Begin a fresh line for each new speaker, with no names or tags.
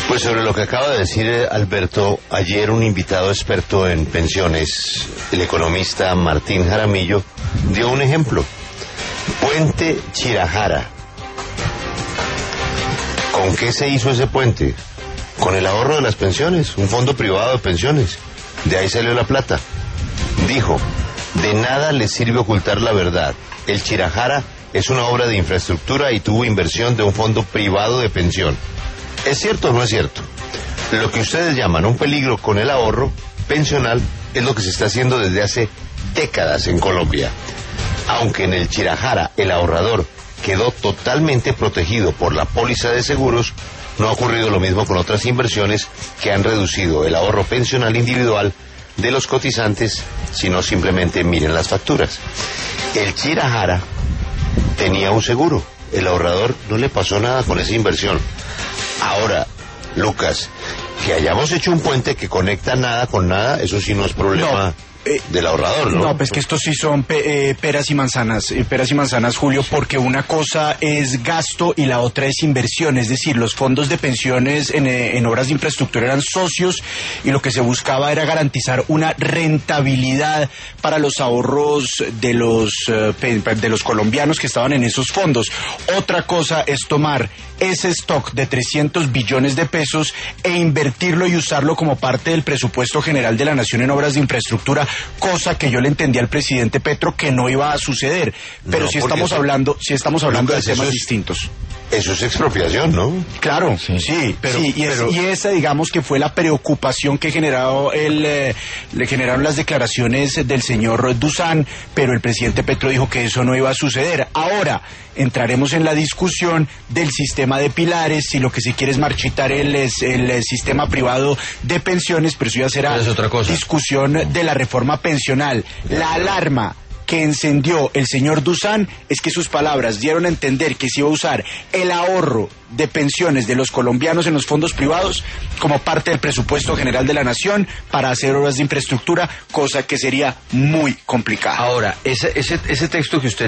Pues sobre lo que acaba de decir Alberto, ayer un invitado experto en pensiones, el economista Martín Jaramillo, dio un ejemplo. Puente Chirajara. ¿Con qué se hizo ese puente? Con el ahorro de las pensiones, un fondo privado de pensiones. De ahí salió la plata. Dijo, de nada le sirve ocultar la verdad. El Chirajara es una obra de infraestructura y tuvo inversión de un fondo privado de pensión. ¿Es cierto o no es cierto? Lo que ustedes llaman un peligro con el ahorro pensional es lo que se está haciendo desde hace décadas en Colombia. Aunque en el Chirajara el ahorrador quedó totalmente protegido por la póliza de seguros, no ha ocurrido lo mismo con otras inversiones que han reducido el ahorro pensional individual de los cotizantes, sino simplemente miren las facturas. El Chirajara tenía un seguro, el ahorrador no le pasó nada con esa inversión. Ahora, Lucas, que hayamos hecho un puente que conecta nada con nada, eso sí no es problema del ahorrador, ¿no?
No, pues que estos sí son peras y manzanas, Julio, porque una cosa es gasto y la otra es inversión, es decir, los fondos de pensiones en obras de infraestructura eran socios y lo que se buscaba era garantizar una rentabilidad para los ahorros de los colombianos que estaban en esos fondos. Otra cosa es tomar ese stock de 300 billones de pesos e invertirlo y usarlo como parte del presupuesto general de la nación en obras de infraestructura, cosa que yo le entendí al presidente Petro que no iba a suceder. Pero no, si estamos hablando de temas distintos.
Eso es expropiación, ¿no?
Claro, sí, pero esa, digamos, que fue la preocupación que le generaron las declaraciones del señor Dusan, pero el presidente Petro dijo que eso no iba a suceder. Ahora entraremos en la discusión del sistema de pilares, si lo que se quiere es marchitar el sistema privado de pensiones, pero eso ya será discusión de la reforma pensional. La alarma que encendió el señor Dusan es que sus palabras dieron a entender que se iba a usar el ahorro de pensiones de los colombianos en los fondos privados como parte del presupuesto general de la nación para hacer obras de infraestructura, cosa que sería muy complicada.
Ahora, ese texto que usted